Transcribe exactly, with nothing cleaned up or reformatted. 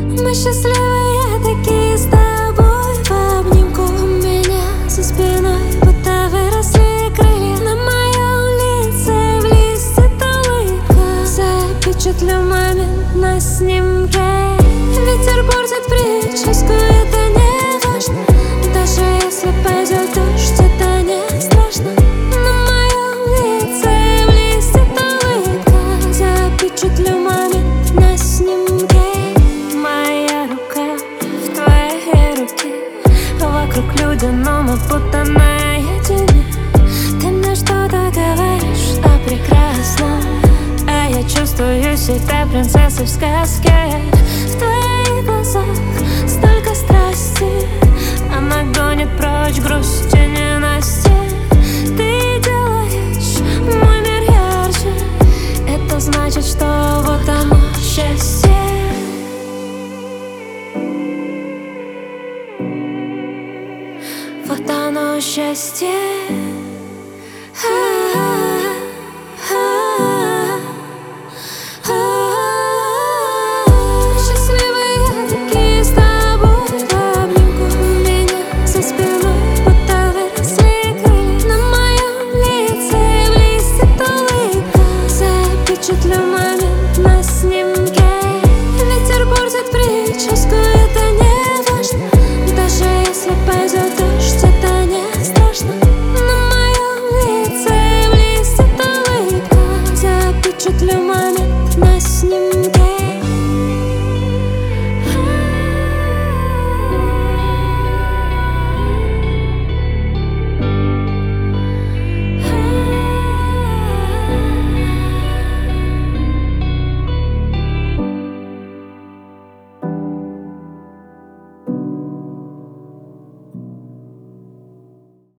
Мы счастливые такие с тобой в обнимку. У меня за спиной будто выросли крылья. На моем лице блестит улыбка. Запечатлю момент на снимке. Ветер портит прическу, это не важно. Даже если пойдет дождь, это не страшно. На моем лице блестит улыбка. Запечатлю момент на снимке. Моя рука в твоей руке. Вокруг люди, но мы будто наедине. Ты мне что-то говоришь о прекрасном, а я чувствую себя принцессой в сказке. В твоих глазах столько страсти, она гонит прочь грусть и ненастье. Ты делаешь мой мир ярче, это значит, что вот оно счастье. Вот оно счастье.